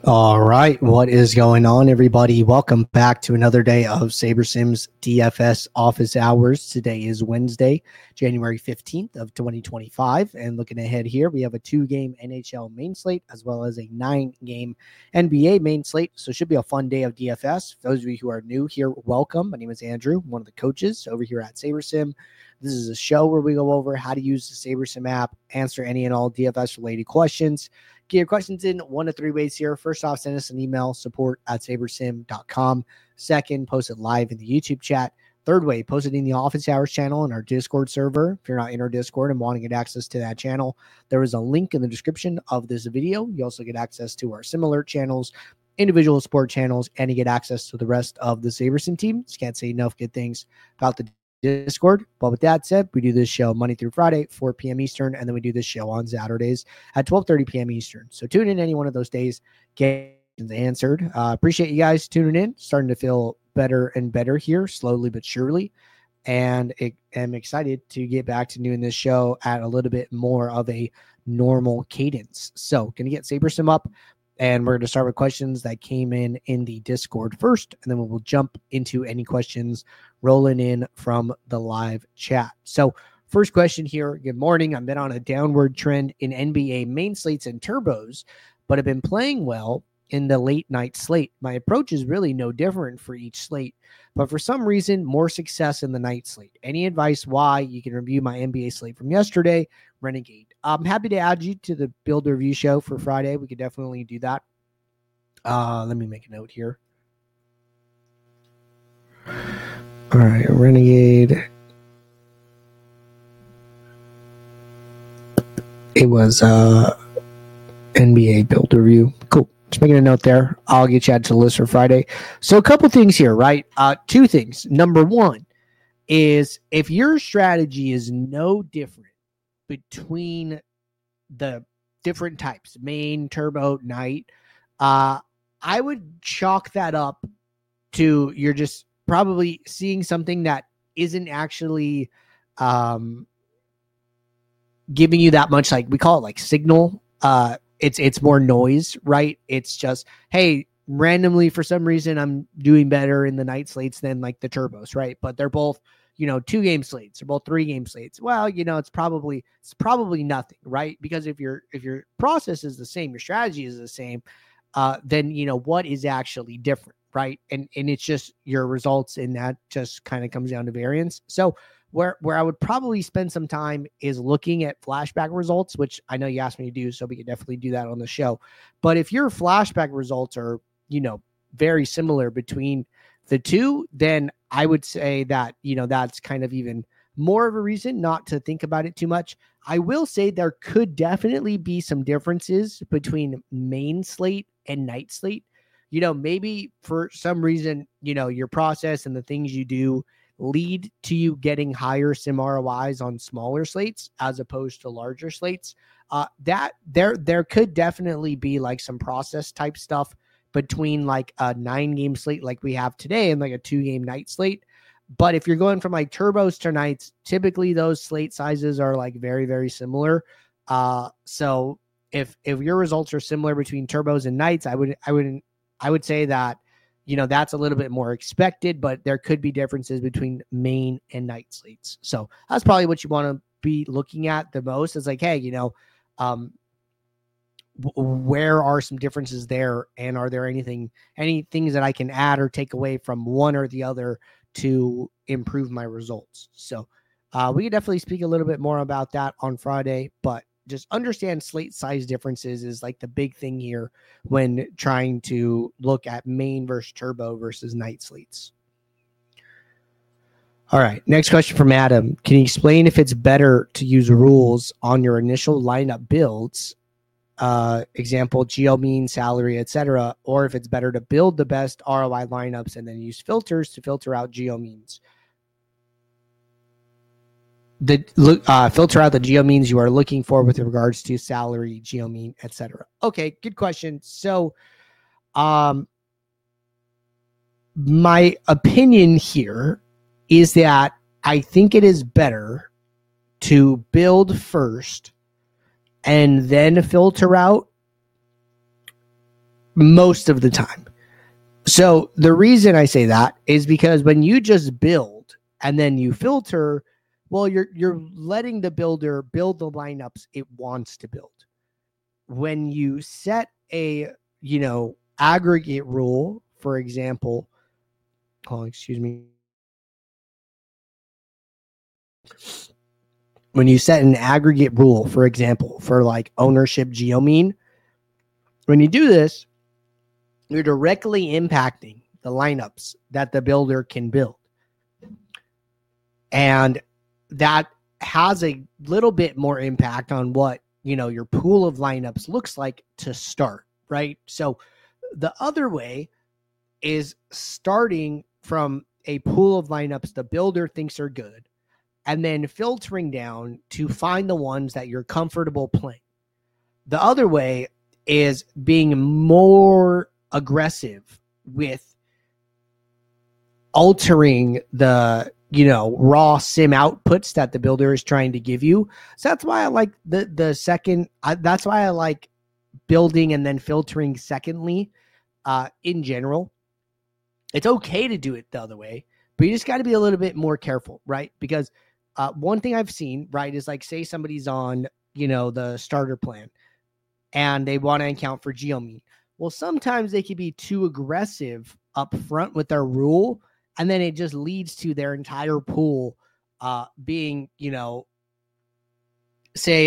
All right, what is going on, everybody? Welcome back to another day of SaberSims DFS office hours. Today is Wednesday, January 15th of 2025, and looking ahead here, we have a 2-game NHL main slate as well as a 9-game NBA main slate, so it should be a fun day of DFS. For those of you who are new here, welcome. My name is Andrew, one of the coaches over here at SaberSim. This is a show where we go over how to use the SaberSim app, answer any and all DFS-related questions. Get your questions in 1 to 3 ways here. First off, send us an email, support@sabersim.com. Second, post it live in the YouTube chat. Third way, post it in the office hours channel in our Discord server. If you're not in our Discord and want to get access to that channel, there is a link in the description of this video. You also get access to our similar channels, individual support channels, and you get access to the rest of the SaberSim team. Just can't say enough good things about the Discord. But with that said, we do this show Monday through Friday, 4 p.m. Eastern, and then we do this show on Saturdays at 12:30 p.m. Eastern. So tune in any one of those days, get answered. Appreciate you guys tuning in. Starting to feel better and better here, slowly but surely. And I'm excited to get back to doing this show at a little bit more of a normal cadence. So going to get SaberSim up, and we're going to start with questions that came in the Discord first, and then we'll jump into any questions rolling in from the live chat. So first question here. Good morning. I've been on a downward trend in NBA main slates and turbos, but have been playing well in the late night slate. My approach is really no different for each slate, but for some reason, more success in the night slate. Any advice why? You can review my NBA slate from yesterday, Renegade. I'm happy to add you to the build review show for Friday. We could definitely do that. Let me make a note here. All right, Renegade. It was NBA build review. Cool. Just making a note there. I'll get you added to the list for Friday. So a couple things here, right? 2 things. Number 1 is if your strategy is no different between the different types, main, turbo, night, I would chalk that up to you're just probably seeing something that isn't actually giving you that much, like we call it like signal. It's more noise, right? It's just, hey, randomly for some reason I'm doing better in the night slates than like the turbos, right? But they're both, 2-game slates. They're both 3-game slates. Well, it's probably nothing, right? Because if your process is the same, your strategy is the same, then what is actually different, right? And it's just your results, and that just kind of comes down to variance. So where I would probably spend some time is looking at flashback results, which I know you asked me to do, so we could definitely do that on the show. But if your flashback results are, very similar between the two, then I would say that, that's kind of even more of a reason not to think about it too much. I will say there could definitely be some differences between main slate and night slate. Maybe for some reason, your process and the things you do lead to you getting higher sim ROIs on smaller slates as opposed to larger slates. That there could definitely be like some process type stuff between like a 9-game slate like we have today and like a 2-game night slate. But if you're going from like turbos to nights, typically those slate sizes are like very, very similar. So if your results are similar between turbos and nights, I would say that, that's a little bit more expected, but there could be differences between main and night slates. So that's probably what you want to be looking at the most. Is like, hey, where are some differences there? And are there any things that I can add or take away from one or the other to improve my results? So we can definitely speak a little bit more about that on Friday, but just understand slate size differences is like the big thing here when trying to look at main versus turbo versus night slates. All right. Next question from Adam. Can you explain if it's better to use rules on your initial lineup builds, example, geo mean, salary, etc., or if it's better to build the best ROI lineups and then use filters to filter out geo means? Filter out the geo means you are looking for with regards to salary, geo mean, etc. Okay, good question. So, my opinion here is that I think it is better to build first and then filter out most of the time. So the reason I say that is because when you just build and then you filter, well, you're letting the builder build the lineups it wants to build. When you set a, aggregate rule, for example, excuse me. When you set an aggregate rule, for example, for like ownership geomean, when you do this, you're directly impacting the lineups that the builder can build. And that has a little bit more impact on what, your pool of lineups looks like to start, right? So the other way is starting from a pool of lineups the builder thinks are good, and then filtering down to find the ones that you're comfortable playing. The other way is being more aggressive with altering the, raw sim outputs that the builder is trying to give you. So that's why I like the second. That's why I like building and then filtering secondly. In general, it's okay to do it the other way, but you just got to be a little bit more careful, right? Because one thing I've seen, right, is like, say somebody's on, the starter plan and they want to account for geomean. Well, sometimes they can be too aggressive up front with their rule, and then it just leads to their entire pool being, say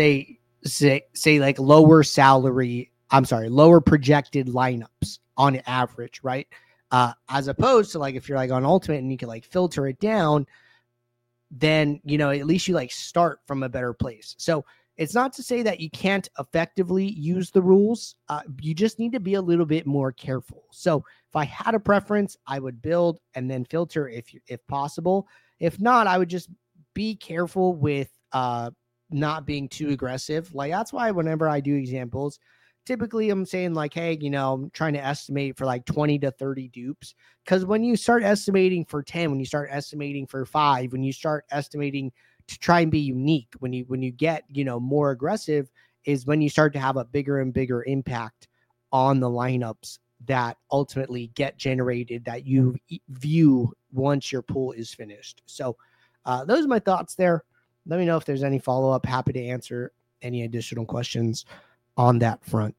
like lower projected lineups on average, right? As opposed to like, if you're like on ultimate and you can like filter it down, then, at least you like start from a better place. So it's not to say that you can't effectively use the rules. You just need to be a little bit more careful. So if I had a preference, I would build and then filter if possible. If not, I would just be careful with not being too aggressive. Like, that's why whenever I do examples, typically I'm saying like, hey, I'm trying to estimate for like 20 to 30 dupes. Because when you start estimating for 10, when you start estimating for 5, when you start estimating to try and be unique, when you get, more aggressive, is when you start to have a bigger and bigger impact on the lineups that ultimately get generated that you view once your pool is finished. So those are my thoughts there. Let me know if there's any follow-up. Happy to answer any additional questions on that front.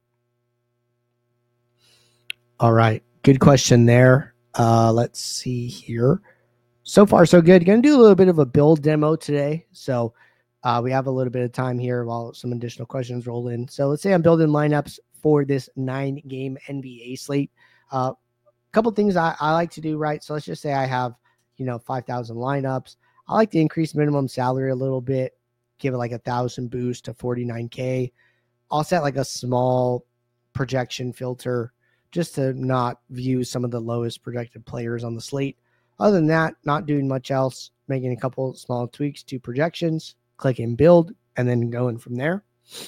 All right. Good question there. Let's see here. So far, so good. Going to do a little bit of a build demo today. So we have a little bit of time here while some additional questions roll in. So let's say I'm building lineups for this 9-game NBA slate. A couple things I like to do, right? So let's just say I have, 5,000 lineups. I like to increase minimum salary a little bit, give it like 1,000 boost to 49K. I'll set like a small projection filter just to not view some of the lowest projected players on the slate. Other than that, not doing much else, making a couple small tweaks to projections, clicking build, and then going from there.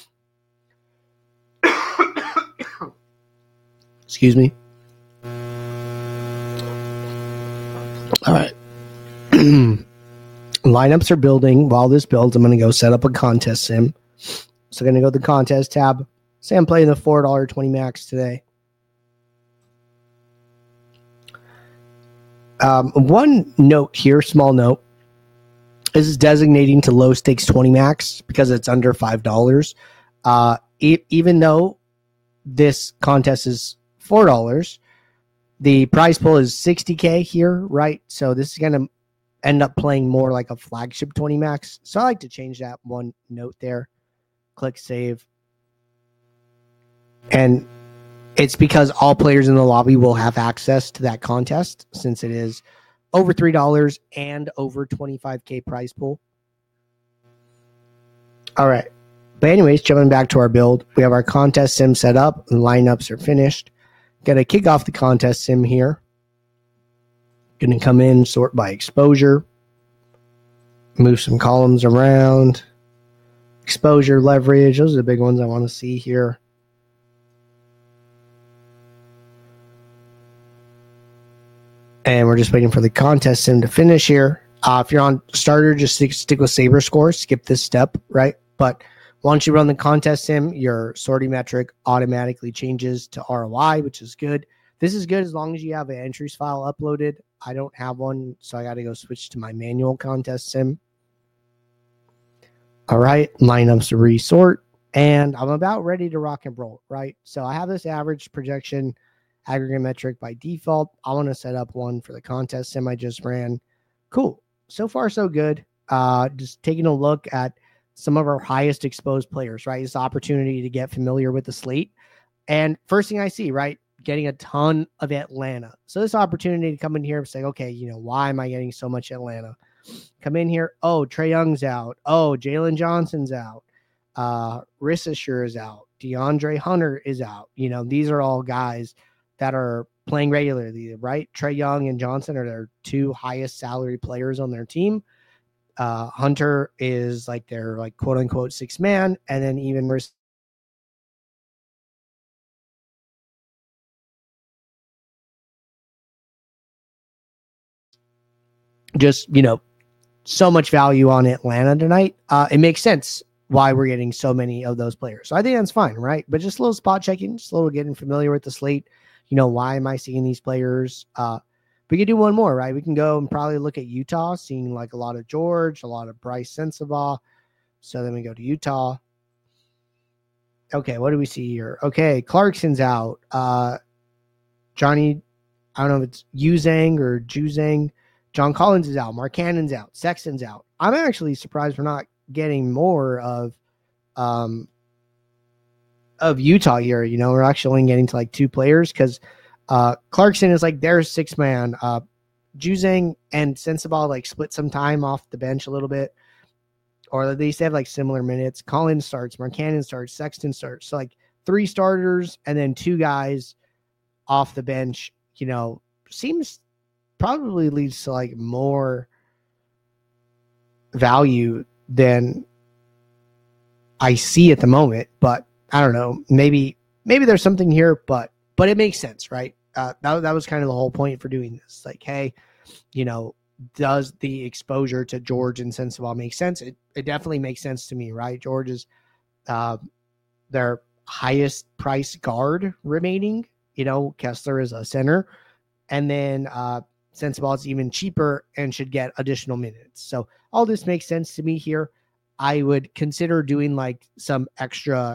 Excuse me. All right. Lineups are building. While this builds, I'm going to go set up a contest sim. So I'm going to go to the contest tab. Say I'm playing the $4.20 max today. One note here, small note, is designating to low stakes 20 max because it's under $5. Even though this contest is $4, the prize pool is 60K here, right? So this is going to end up playing more like a flagship 20 max. So I like to change that one note there. Click save. And it's because all players in the lobby will have access to that contest since it is over $3 and over 25K prize pool. All right. But anyways, jumping back to our build, we have our contest sim set up and lineups are finished. Got to kick off the contest sim here. Going to come in, sort by exposure, move some columns around, exposure, leverage. Those are the big ones I want to see here. And we're just waiting for the contest sim to finish here. If you're on starter, just stick with Saber Score. Skip this step, right? But Once you run the contest sim, your sorting metric automatically changes to ROI, which is good. This is good as long as you have an entries file uploaded. I don't have one, so I got to go switch to my manual contest sim. All right, lineups resort, and I'm about ready to rock and roll, right? So I have this average projection aggregate metric by default. I want to set up one for the contest sim I just ran. Cool. So far, so good. Just taking a look at some of our highest exposed players, right? It's the opportunity to get familiar with the slate. And first thing I see, right, getting a ton of Atlanta. So this opportunity to come in here and say, okay, why am I getting so much Atlanta? Come in here. Oh, Trae Young's out. Oh, Jalen Johnson's out. Rissasher is out. DeAndre Hunter is out. These are all guys that are playing regularly, right? Trae Young and Johnson are their two highest salary players on their team. Hunter is like their quote unquote sixth man, and then even just so much value on Atlanta tonight. It makes sense why we're getting so many of those players. So I think that's fine, right? But just a little spot checking, just a little getting familiar with the slate. Why am I seeing these players? We could do one more, right? We can go and probably look at Utah, seeing a lot of George, a lot of Bryce Sensabaugh. So then we go to Utah. Okay, what do we see here? Okay, Clarkson's out. Johnny, I don't know if it's Uzang or Juzang. John Collins is out. Mark Cannon's out. Sexton's out. I'm actually surprised we're not getting more of Utah here. We're actually only getting to two players because Clarkson is their sixth man. Juzang and Sensabaugh split some time off the bench a little bit, or they have similar minutes. Collins starts, Markkanen starts, Sexton starts. So three starters and then two guys off the bench. Seems probably leads to more value than I see at the moment. But I don't know. Maybe there's something here, but it makes sense, right? That was kind of the whole point for doing this. Hey, does the exposure to George and Sensabaugh make sense? It definitely makes sense to me, right? George is their highest price guard remaining. Kessler is a center. And then Sensabaugh is even cheaper and should get additional minutes. So all this makes sense to me here. I would consider doing some extra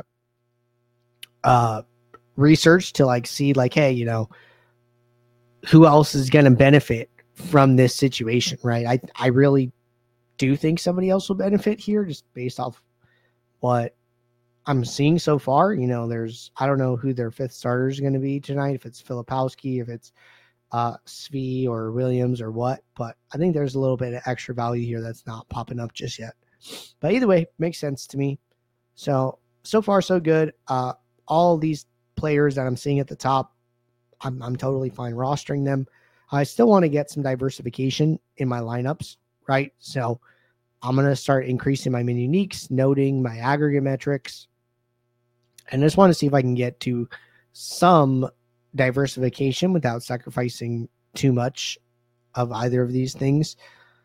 research to see hey, who else is going to benefit from this situation, right? I really do think somebody else will benefit here just based off what I'm seeing so far. I don't know who their fifth starter is going to be tonight, if it's Filipowski, if it's Svi or Williams or what, but I think there's a little bit of extra value here that's not popping up just yet. But either way, makes sense to me. So far so good. All these players that I'm seeing at the top, I'm totally fine rostering them. I still want to get some diversification in my lineups, right? So I'm going to start increasing my min uniques, noting my aggregate metrics, and I just want to see if I can get to some diversification without sacrificing too much of either of these things.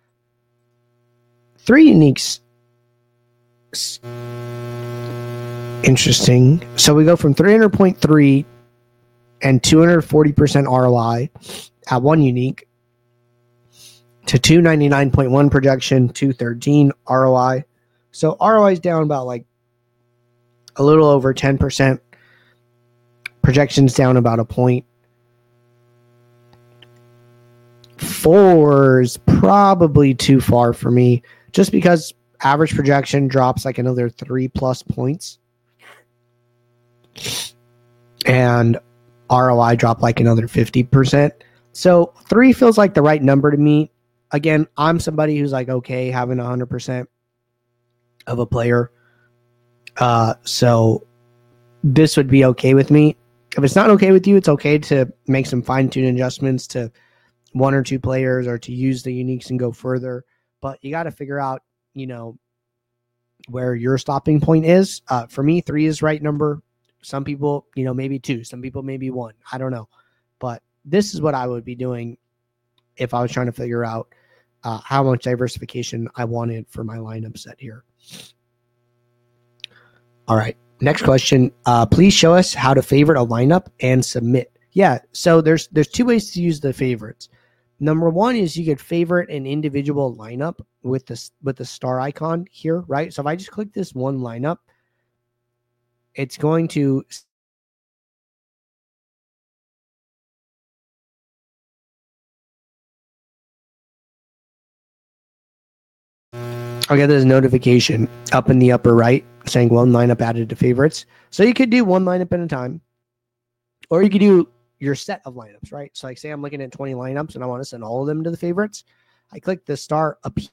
3 uniques. Interesting. So we go from 300.3 and 240% ROI at 1 unique to 299.1 projection, 213 ROI. So ROI is down about a little over 10%. Projections down about a point. 4 is probably too far for me, just because average projection drops another 3+ points. And ROI dropped another 50%. So 3 feels like the right number to me. Again, I'm somebody who's okay having 100% of a player. So this would be okay with me. If it's not okay with you, it's okay to make some fine-tune adjustments to 1 or 2 players or to use the uniques and go further. But you got to figure out, where your stopping point is. For me, 3 is right number. Some people, maybe 2. Some people maybe 1. I don't know. But this is what I would be doing if I was trying to figure out how much diversification I wanted for my lineup set here. All right. Next question. Please show us how to favorite a lineup and submit. Yeah. So there's two ways to use the favorites. Number one is you could favorite an individual lineup with the star icon here, right? So if I just click this one lineup, it's going to I'll get this notification up in the upper right saying one lineup added to favorites. So you could do one lineup at a time, or you could do your set of lineups, right? So like say I'm looking at 20 lineups and I want to send all of them to the favorites. I click the star up here.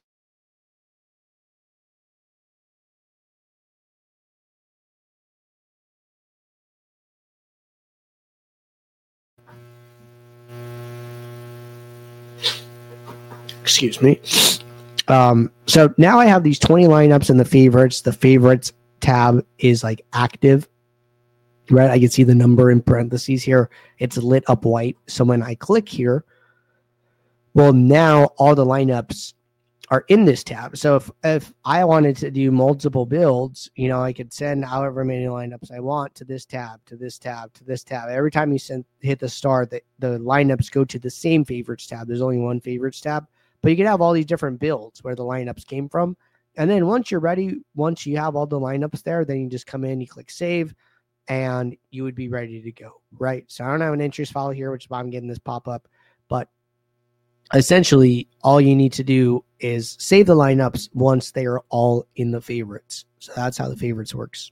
Excuse me. So now I have these 20 lineups in the favorites. The favorites tab is like active, right? I can see the number in parentheses here. It's lit up white. So when I click here, well, now all the lineups are in this tab. So if I wanted to do multiple builds, I could send however many lineups I want to this tab, to this tab, to this tab. Every time you hit the star, the lineups go to the same favorites tab. There's only one favorites tab, but you can have all these different builds where the lineups came from. And then once you're ready, once you have all the lineups there, then you just come in, you click save, and you would be ready to go, right? So I don't have an interest file here, which is why I'm getting this pop up, but essentially all you need to do is save the lineups once they are all in the favorites. So that's how the favorites works.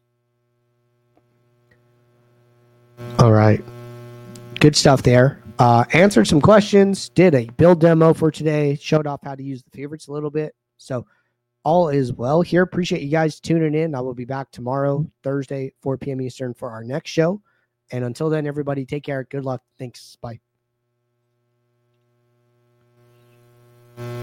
All right. Good stuff there. Answered some questions, did a build demo for today, showed off how to use the favorites a little bit. So all is well here. Appreciate you guys tuning in. I will be back tomorrow, Thursday, 4 p.m. Eastern for our next show. And until then, everybody take care. Good luck. Thanks. Bye.